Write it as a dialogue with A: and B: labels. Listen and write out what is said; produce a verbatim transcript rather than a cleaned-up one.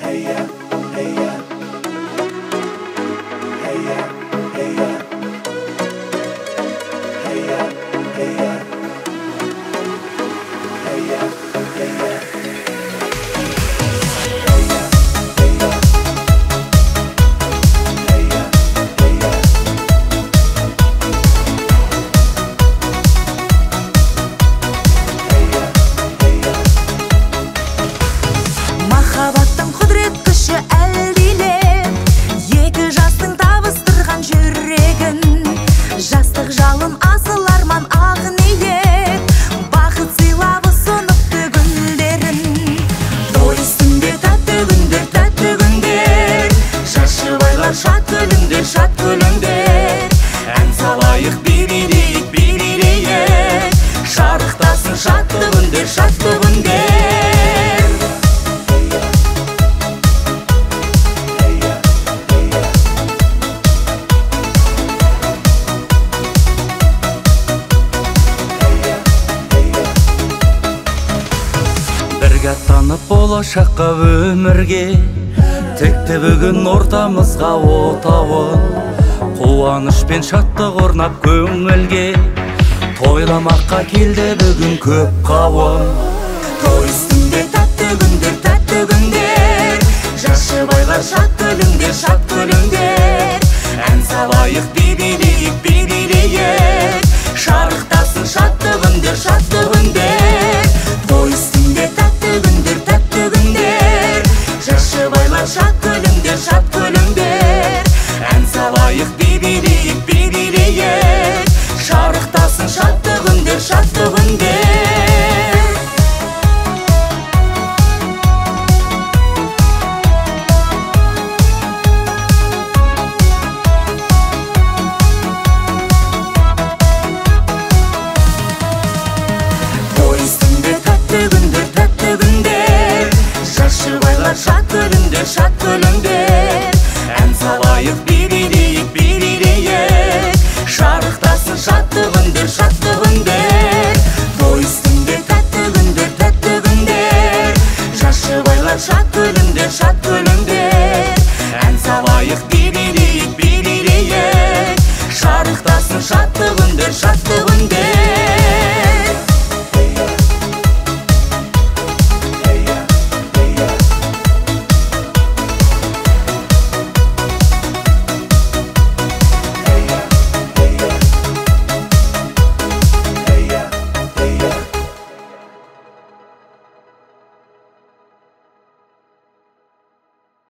A: Махаббаттың құдірет күші әлдилеп, екі жастың табыстырған жүрегін. Жастық жалын асыл арман ақ ниет, бақыт сыйлап ұсыныпты гүлдерін. Той үстінде тәтті күндер, тәтті күндер, жас жұбайлар шат күліңдер, шат күліңдер. Ән салайық, би билейік, би билейік, шарықтасын шатты күндер, шатты күндер.
B: Бірге аттанып болашаққа өмірге, текті бүгін ортамызға отауын. Қуаныш пен шаттық орнап көңілге, тойламаққа келді бүгін көп қауым.
A: Той үстінде тәтті күндер, тәтті күндер, жас жұбайлар шат күліңдер, шат күліңдер. Ән салайық, би билейік, би билейік, шарықтасын шатты күндер, шатты күндер. Той үстінде тәтті күндер, тәтті күндер, жас жұбайлар шат күліңдер, шат күліңдер. Ән салайық, би билейік, би билейік, шарықтасын шатты күндер, шатты күндер. Шат күліңдер, шат күліңдер, ән салайық, би билейік, би билейік, шарықтасын шатты күндер, шатты күндер. Той үстінде тәтті күндер, тәтті күндер, жас жұбайлар шат күліңдер, шат күліңдер.